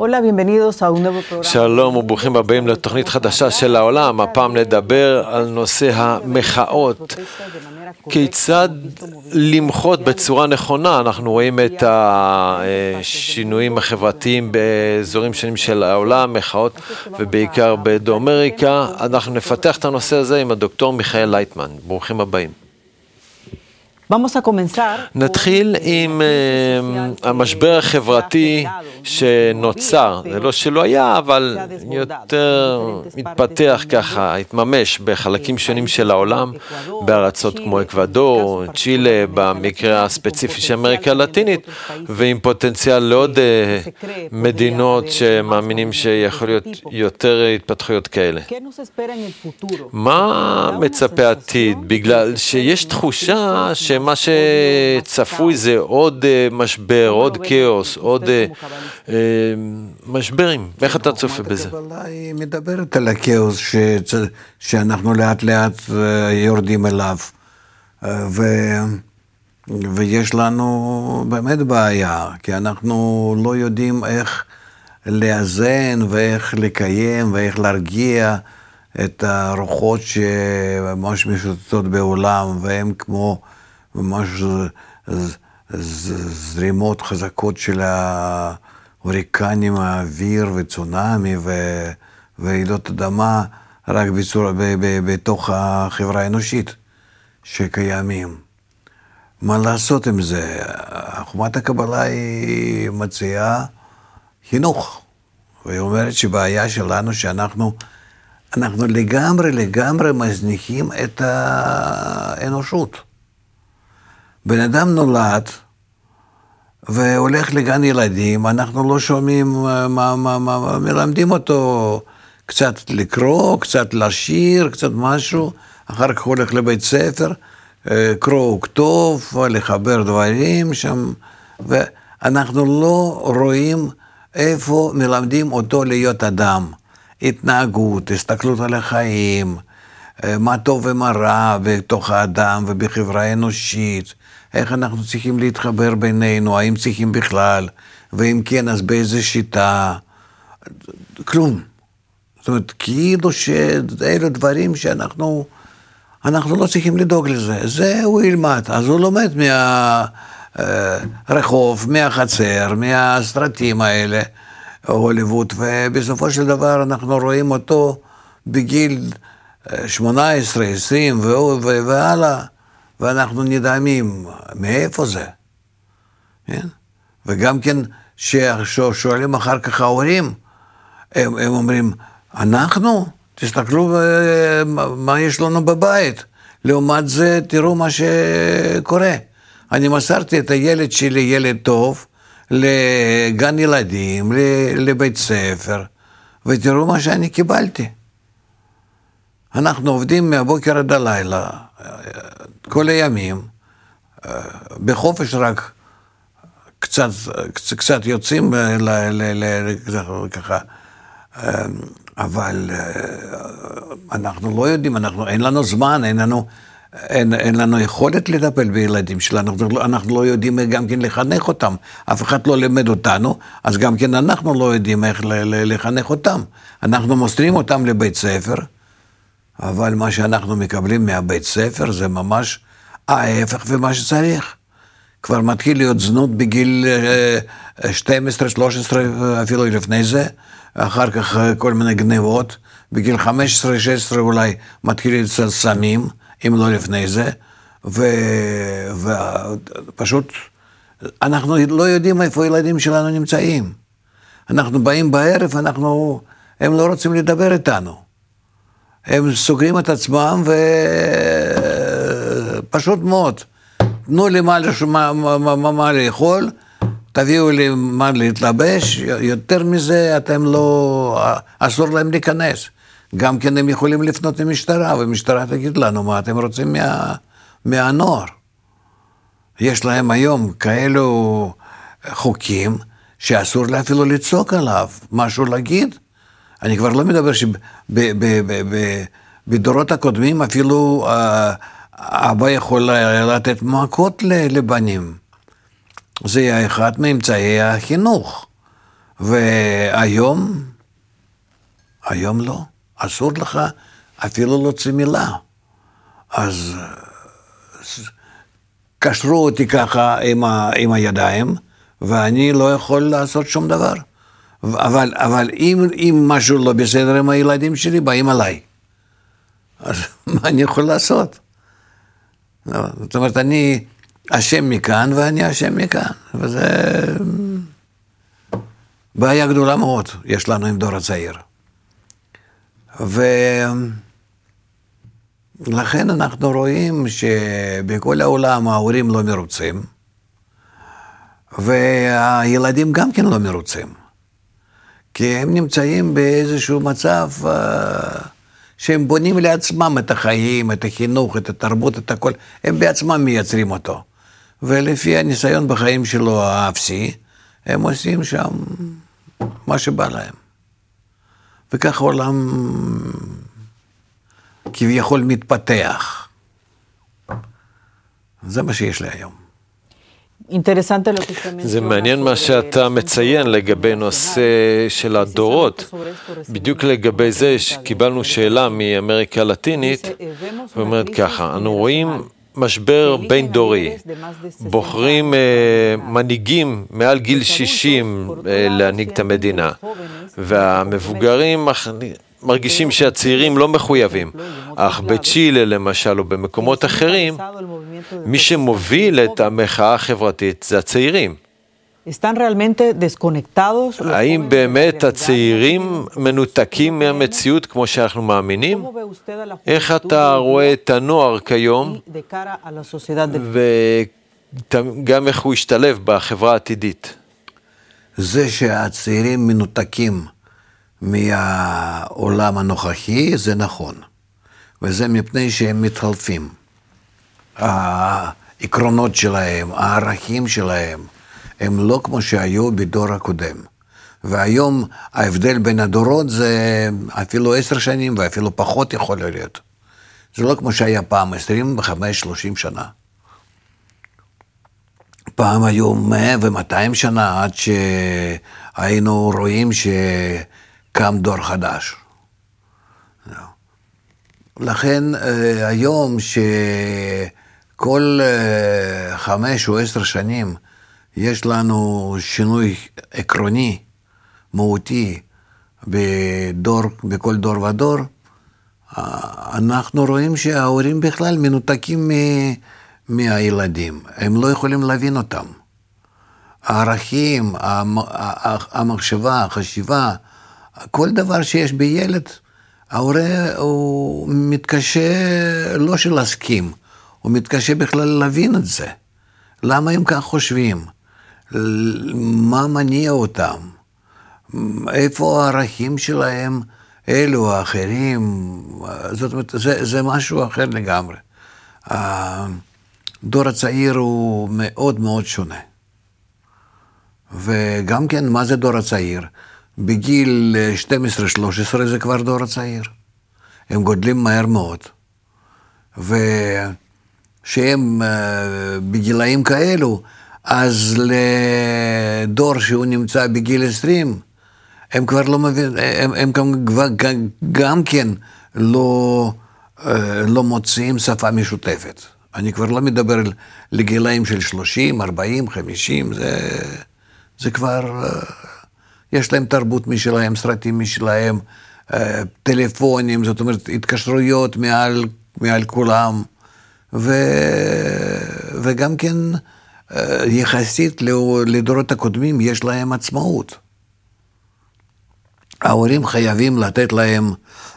Hola, bienvenidos a un nuevo programa. שלום וברוכים הבאים לתוכנית חדשה של העולם. הפעם נדבר על נושא המחאות. כיצד למחות בצורה נכונה? אנחנו רואים את השינויים החברתיים באזורים שונים של העולם, מחאות, ובעיקר בדרום אמריקה. אנחנו נפתח את הנושא הזה עם הדוקטור מיכאל לייטמן. ברוכים הבאים. נתחיל עם המשבר החברתי שנוצר, זה לא שלא היה, אבל יותר מתפתח ככה, התממש בחלקים שונים של העולם, בארצות כמו אקוודור, צ'ילה, במקרה הספציפי של אמריקה הלטינית, ועם פוטנציאל לעוד מדינות שמאמינים שיכול להיות יותר התפתחויות כאלה. מה מצפה העתיד? בגלל שיש תחושה שמה שצפוי זה עוד משבר, עוד כאוס, עוד משברים. איך אתה צופה בזה? הקבלה היא מדברת על הכאוס שאנחנו לאט לאט יורדים אליו. ויש לנו באמת בעיה, כי אנחנו לא יודעים איך לאזן ואיך לקיים ואיך להרגיע את הרוחות שממש משוטטות בעולם, והן כמו ממש זרימות חזקות של ההוריקנים, האוויר וצונאמי ורעידות אדמה רק בתוך החברה האנושית שקיימים. מה לעשות עם זה? חוכמת הקבלה היא מציעה חינוך, והיא אומרת שבעיה שלנו שאנחנו לגמרי מזניחים את האנושות. בן אדם נולד והולך לגן ילדים, אנחנו לא שומעים מלמדים אותו קצת לקרוא, קצת לשיר, קצת משהו, אחר כך הולך לבית ספר, קרוא וכתוב, לחבר דברים שם, ואנחנו לא רואים איפה מלמדים אותו להיות אדם. התנהגות, הסתכלות על החיים, מה טוב ומה רע בתוך האדם ובחברה האנושית, איך אנחנו צריכים להתחבר בינינו, האם צריכים בכלל, ואם כן, אז באיזה שיטה, כלום. זאת אומרת, כאילו שאלו דברים שאנחנו לא צריכים לדאוג לזה. זה הוא ילמד, אז הוא לומד מהרחוב, מהחצר, מהסרטים האלה, הוליווד, ובסופו של דבר אנחנו רואים אותו בגיל 18, 20 והלאה, ואנחנו נדהמים מאיפה זה. כן? וגם כן ששואלים אחר כך ההורים, הם אומרים, אנחנו? תסתכלו מה יש לנו בבית. לעומת זה, תראו מה שקורה. אני מסרתי את הילד שלי, ילד טוב, לגן ילדים, לבית ספר, ותראו מה שאני קיבלתי. אנחנו עובדים מהבוקר עד הלילה, כל הימים, בחופש רק קצת יוצאים ככה, אבל אנחנו לא יודעים, אין לנו זמן, אין לנו יכולת לטפל בילדים שלנו, אנחנו לא יודעים גם כן לחנך אותם, אף אחד לא למד אותנו, אז גם כן אנחנו לא יודעים איך לחנך אותם. אנחנו מוסרים אותם לבית ספר, אבל מה שאנחנו מקבלים מהבית ספר זה ממש ההפך ומה שצריך. כבר מתחיל להיות זנות בגיל 12, 13, אפילו לפני זה, אחר כך כל מיני גנבות, בגיל 15, 16 אולי מתחיל להיות סמים, אם לא לפני זה, ופשוט אנחנו לא יודעים איפה הילדים שלנו נמצאים. אנחנו באים בערב, הם לא רוצים לדבר איתנו. הם סוגרים את עצמם ופשוט מאוד. תנו לי מה לאכול, תביאו לי מה להתלבש, יותר מזה אתם לא, אסור להם להיכנס. גם כן הם יכולים לפנות למשטרה, ומשטרה תגיד לנו מה אתם רוצים מהנוער. יש להם היום כאלו חוקים שאסור לה אפילו לצעוק עליו, משהו להגיד. אני כבר לא מדבר שבדורות הקודמים אפילו אבא יכול לתת מכות לבנים. זה היה אחד מאמצעי החינוך. והיום, היום לא, אסור לך אפילו להוציא מילה. אז קשרו אותי ככה עם הידיים, ואני לא יכול לעשות שום דבר. אבל אם משהו לא בסדר עם הילדים שלי, באים עליי. אז מה אני יכול לעשות? זאת אומרת, אני אשם מכאן ואני אשם מכאן. וזה בעיה גדולה מאוד, יש לנו עם דור הצעיר. ולכן אנחנו רואים שבכל העולם ההורים לא מרוצים, והילדים גם כן לא מרוצים. כי הם נמצאים באיזשהו מצב שהם בונים לעצמם את החיים, את החינוך, את התרבות, את הכל. הם בעצמם מייצרים אותו. ולפי הניסיון בחיים שלו האפסי, הם עושים שם מה שבא להם. וכך העולם כביכול מתפתח. זה מה שיש לי היום. זה מעניין מה שאתה מציין לגבי נושא של הדורות. בדיוק לגבי זה שקיבלנו שאלה מאמריקה הלטינית, ואומרת ככה, אנו רואים משבר בין דורי, בוחרים מנהיגים מעל גיל 60 להנהיג את המדינה, והמבוגרים מרגישים שהצעירים לא מחויבים, אך בצ'ילה למשל או במקומות אחרים, מי שמוביל את המחאה החברתית זה הצעירים. האם באמת הצעירים מנותקים מהמציאות כמו שאנחנו מאמינים? איך אתה רואה את הנוער כיום, וגם איך הוא ישתלב בחברה העתידית? זה שהצעירים מנותקים מהעולם הנוכחי, זה נכון. וזה מפני שהם מתחלפים. העקרונות שלהם, הערכים שלהם, הם לא כמו שהיו בדור הקודם. והיום ההבדל בין הדורות זה אפילו 10 שנים ואפילו פחות יכול להיות. זה לא כמו שהיה פעם, 25-30 שנה. פעם היו 100 ו-200 שנה עד שהיינו רואים שקם דור חדש. לכן היום שכל 5 או 10 שנים יש לנו שינוי עקרוני, מהותי, בכל דור ודור, אנחנו רואים שההורים בכלל מנותקים מהילדים, הם לא יכולים להבין אותם. הערכים, המחשבה, החשיבה, כל דבר שיש בילד, ההורה הוא מתקשה לא של להסכים, הוא מתקשה בכלל להבין את זה. למה הם כך חושבים? מה מניע אותם? איפה הערכים שלהם, אלו או אחרים? זאת אומרת, זה משהו אחר לגמרי. הדור הצעיר הוא מאוד מאוד שונה. וגם כן, מה זה דור הצעיר? בגיל 12-13 זה כבר דור הצעיר. הם גודלים מהר מאוד. ושהם בגילאים כאלו, אז לדור שהוא נמצא בגיל 20, הם כבר לא מבין, הם גם כן לא מוצאים שפה משותפת. אני כבר לא מדבר לגילאים של 30, 40, 50, זה כבר, יש להם תרבות משלהם, סרטים משלהם, טלפונים, זאת אומרת, התקשרויות מעל כולם, וגם כן, יחסית לדורות הקודמים יש להם עצמאות. ההורים חייבים לתת להם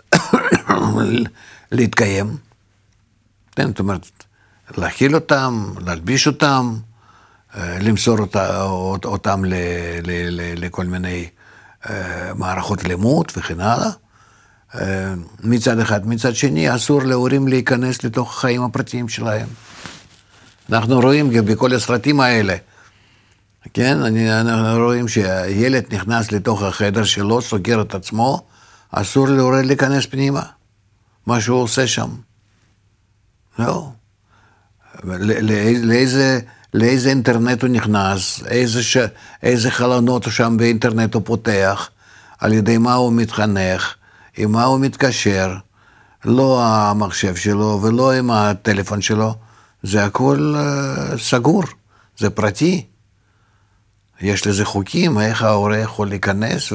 להתקיים, זאת אומרת, להכיל אותם, להלביש אותם, למסור אותם לכל מיני מערכות לימוד וכן הלאה. מצד אחד, מצד שני, אסור להורים להיכנס לתוך החיים הפרטיים שלהם. אנחנו רואים בכל הסרטים האלה, כן, אנחנו רואים שהילד נכנס לתוך החדר שלו, סוגר את עצמו, אסור להורה להיכנס פנימה, מה שהוא עושה שם. לא. לאיזה אינטרנט הוא נכנס, איזה חלונות שם באינטרנט הוא פותח, על ידי מה הוא מתחנך, עם מה הוא מתקשר, לא המחשב שלו ולא עם הטלפון שלו, זה הכל סגור, זה פרטי. יש לזה חוקים, איך ההורה יכול להיכנס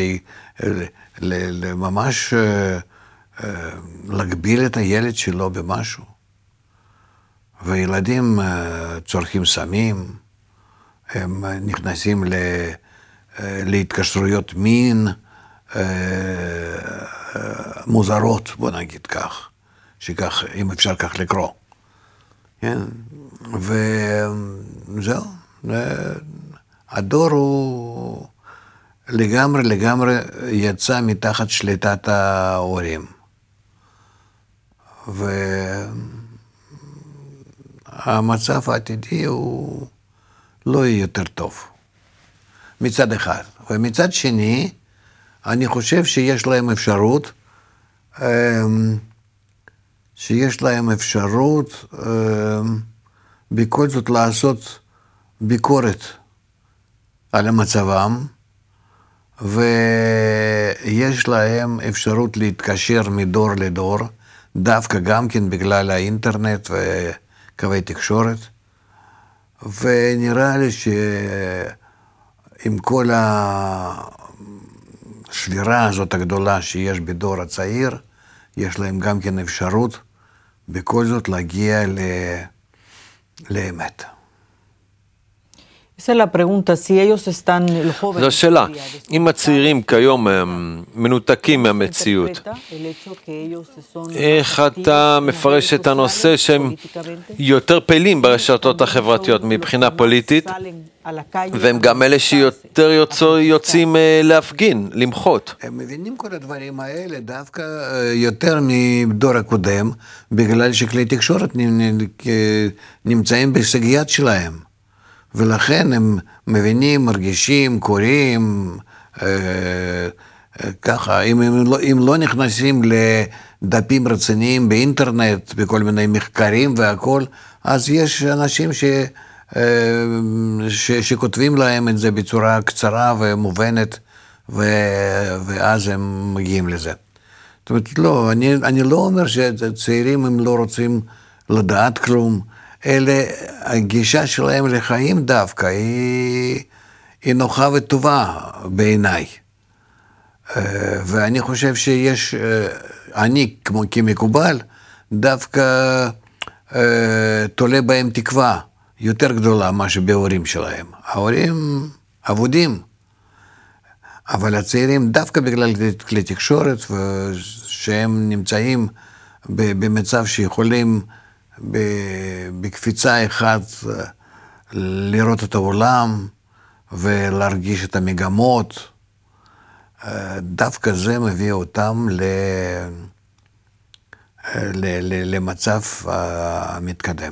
וממש להגביל את הילד שלו במשהו. וילדים צורכים סמים, הם נכנסים להתקשרויות מין מוזרות, בוא נגיד כך, שכך, אם אפשר כך לקרוא. כן? וזהו, הדור הוא לגמרי יצא מתחת שליטת ההורים. והמצב העתידי הוא לא יהיה יותר טוב, מצד אחד. ומצד שני, אני חושב שיש להם אפשרות, בכל זאת לעשות ביקורת על המצבם, ויש להם אפשרות להתקשר מדור לדור, דווקא גם כן בגלל האינטרנט וקווי תקשורת, ונראה לי שעם כל השבירה הזאת הגדולה שיש בדור הצעיר, יש להם גם כן אפשרות בכל זאת להגיע לאמת. זו השאלה, אם הצעירים כיום מנותקים מהמציאות, איך אתה מפרש את הנושא שהם יותר פעילים ברשתות החברתיות מבחינה פוליטית, והם גם אלה שיותר יוצאים להפגין, למחות? הם מבינים כל הדברים האלה דווקא יותר מדור הקודם, בגלל שכלי תקשורת נמצאים בסגיית שלהם. ולכן הם מבינים, מרגישים, קוראים, ככה, אם לא נכנסים לדפים רציניים באינטרנט, בכל מיני מחקרים והכל, אז יש אנשים שכותבים להם את זה בצורה קצרה ומובנת, ואז הם מגיעים לזה. זאת אומרת, לא, אני לא אומר שהצעירים הם לא רוצים לדעת כלום, אלה, הגישה שלהם לחיים דווקא, היא נוחה וטובה בעיניי. ואני חושב שיש, אני כמקובל, דווקא תולה בהם תקווה יותר גדולה מה שבהורים שלהם. ההורים עבודים, אבל הצעירים דווקא בגלל כלי תקשורת, שהם נמצאים במצב שיכולים בקפיצה אחת לראות את העולם ולהרגיש את המגמות, דווקא זה מביא אותם למצב המתקדם.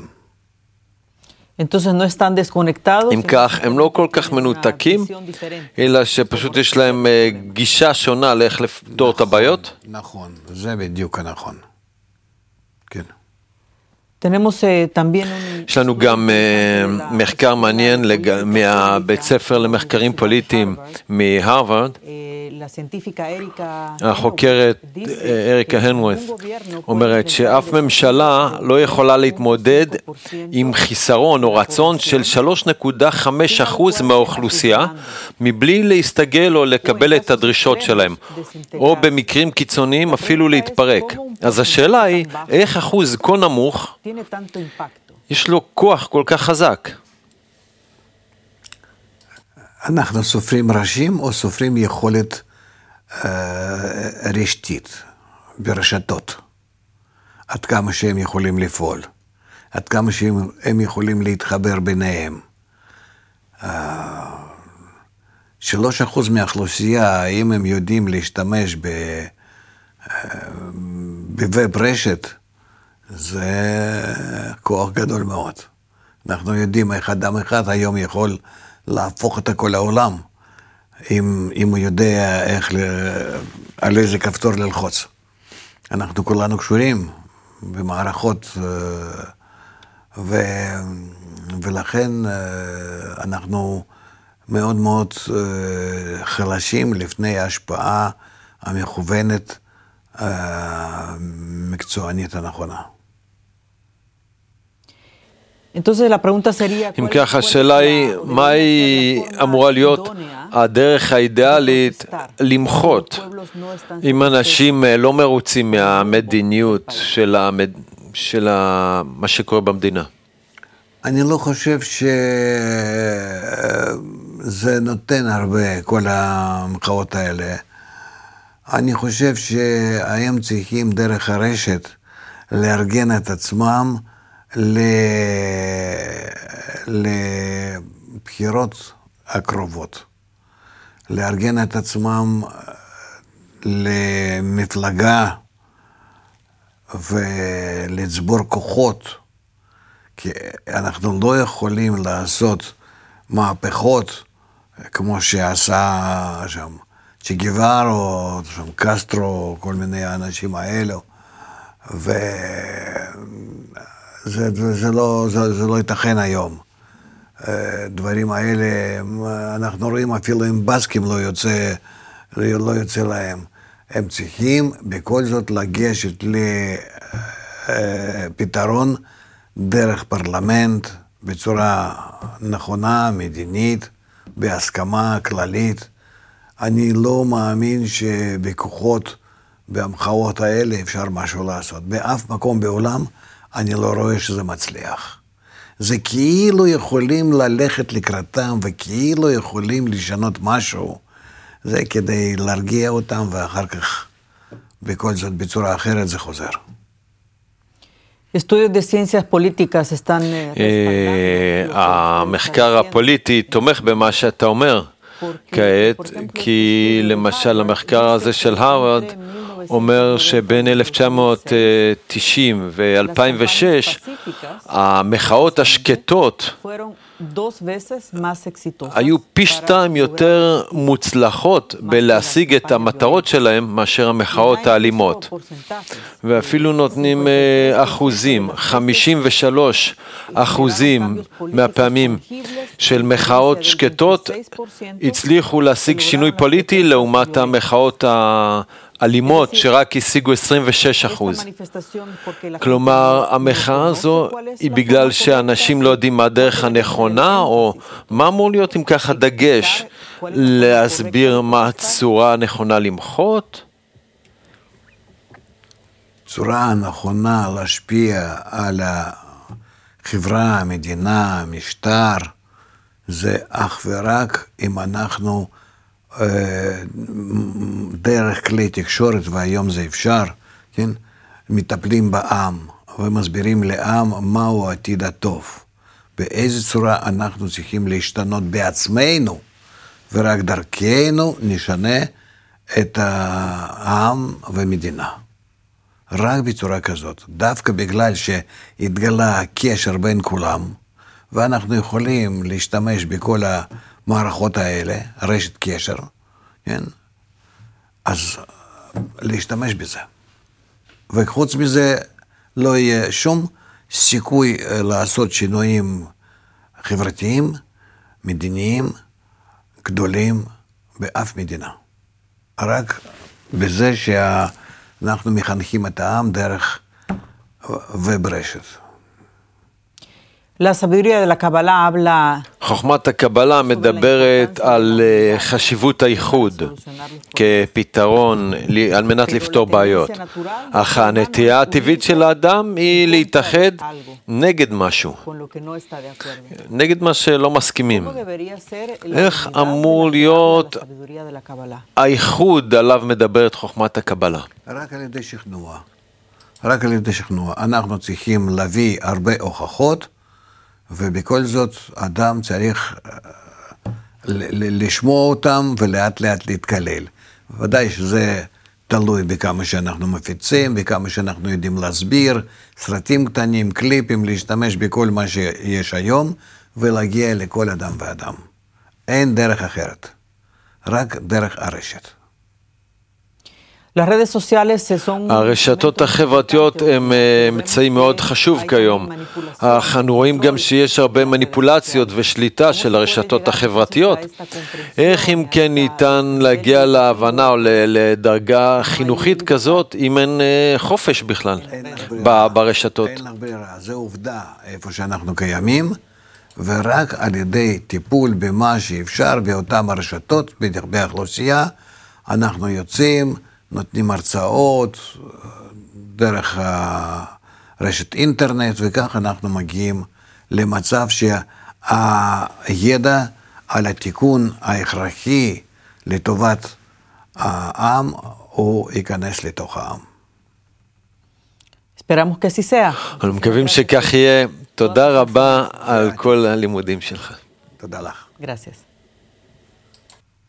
אם כך, הם לא כל כך מנותקים, אלא שפשוט יש להם גישה שונה לאיך לפתור את הבעיות? נכון, זה בדיוק הנכון. כן. יש לנו גם מחקר מעניין מהבית ספר למחקרים פוליטיים מהרווארד. החוקרת אריקה הנוורת' אומרת שאף ממשלה לא יכולה להתמודד עם חיסרון או רצון של 3.5% מהאוכלוסייה מבלי להסתגל או לקבל את הדרישות שלהם, או במקרים קיצוניים אפילו להתפרק. אז השאלה היא, איך אחוז כה נמוך יש לו כוח כל כך חזק? אנחנו סופרים ראשים או סופרים יכולת רשתית ברשתות? עד כמה שהם יכולים לפעול, עד כמה שהם יכולים להתחבר ביניהם. 3% מהאוכלוסייה, אם הם יודעים להשתמש בווב רשת, זה כוח גדול מאוד. אנחנו יודעים איך אדם אחד היום יכול להפוך את כל העולם, אם הוא יודע על איזה כפתור ללחוץ. אנחנו כולנו קשורים במערכות ולכן אנחנו מאוד מאוד חלשים לפני ההשפעה המכוונת מקצוענית הנכונה. אם ככה, השאלה היא, מהי אמורה להיות הדרך האידיאלית למחות אם אנשים לא מרוצים מהמדיניות של מה שקורה במדינה? אני לא חושב שזה נותן הרבה, כל המחאות האלה. אני חושב שהם צריכים דרך הרשת לארגן את עצמם לבחירות הקרובות. לארגן את עצמם למפלגה ולצבור כוחות, כי אנחנו לא יכולים לעשות מהפכות כמו שעשה שם צ'ה גווארה או שם קסטרו, כל מיני האנשים האלו, זה לא ייתכן היום. דברים האלה, אנחנו רואים אפילו עם בסקים לא יוצא להם. הם צריכים בכל זאת לגשת לפתרון דרך פרלמנט, בצורה נכונה, מדינית, בהסכמה כללית. אני לא מאמין שבכוחות, במחאות האלה אפשר משהו לעשות. באף מקום בעולם אני לא רואה שזה מצליח. זה כאילו יכולים ללכת לקראתם וכאילו יכולים לשנות משהו. זה כדי להרגיע אותם ואחר כך בכל זאת בצורה אחרת זה חוזר. המחקר הפוליטי תומך במה שאתה אומר כעת, כי למשל המחקר הזה של הרווארד אומר שבין 1990 ו-2006 המחאות השקטות היו פי 2 יותר מוצלחות בלהשיג את המטרות שלהם מאשר המחאות האלימות. ואפילו נותנים אחוזים, 53% מהפעמים של מחאות שקטות הצליחו להשיג שינוי פוליטי לעומת המחאות אלימות שרק השיגו 26%. כלומר, המחאה הזו היא בגלל שאנשים לא יודעים מה הדרך הנכונה, או מה אמור להיות אם ככה דגש להסביר מה הצורה הנכונה למחות? צורה הנכונה להשפיע על החברה, המדינה, המשטר, זה אך ורק אם אנחנו דרך כלי תקשורת, והיום זה אפשר, כן? מטפלים בעם ומסבירים לעם מהו העתיד הטוב. באיזה צורה אנחנו צריכים להשתנות בעצמנו, ורק דרכנו נשנה את העם ומדינה. רק בצורה כזאת. דווקא בגלל שהתגלה הקשר בין כולם, ואנחנו יכולים להשתמש בכל המערכות האלה, רשת קשר, כן? אז להשתמש בזה. וחוץ מזה לא יהיה שום סיכוי לעשות שינויים חברתיים, מדיניים, גדולים באף מדינה. רק בזה שאנחנו מחנכים את העם דרך וברשת. חוכמת הקבלה מדברת על חשיבות הייחוד כפתרון על מנת לפתור בעיות. אך הנטייה הטבעית של האדם היא להתאחד נגד משהו, נגד מה שלא מסכימים. איך אמור להיות הייחוד עליו מדברת חוכמת הקבלה? רק על ידי שכנוע. רק על ידי שכנוע. אנחנו צריכים להביא הרבה הוכחות, ובכל זאת אדם צריך לשמוע אותם ולאט לאט להתקלל. ודאי שזה תלוי בכמה שאנחנו מפיצים, בכמה שאנחנו יודעים להסביר, סרטים קטנים, קליפים, להשתמש בכל מה שיש היום, ולהגיע לכל אדם ואדם. אין דרך אחרת, רק דרך הרשת. Las redes sociales son הרשתות החברתיות הם אמצעי מאוד חשוב כיום. אנו רואים גם שיש הרבה מניפולציות ושליטה של הרשתות החברתיות. איך אם כן ניתן להגיע להבנה או לדרגה חינוכית כזאת, אם אין חופש בכלל ברשתות? אין לך ברירה, זו עובדה איפה שאנחנו קיימים, ורק על ידי טיפול במה שאפשר באותן הרשתות, באוכלוסייה, אנחנו יוצאים, נותנים הרצאות דרך רשת אינטרנט, וכך אנחנו מגיעים למצב שהידע על התיקון ההכרחי לטובת העם, הוא ייכנס לתוך העם. Esperamos que así sea. אנחנו מקווים שכך יהיה. תודה רבה על כל הלימודים שלך. תודה לך. Gracias.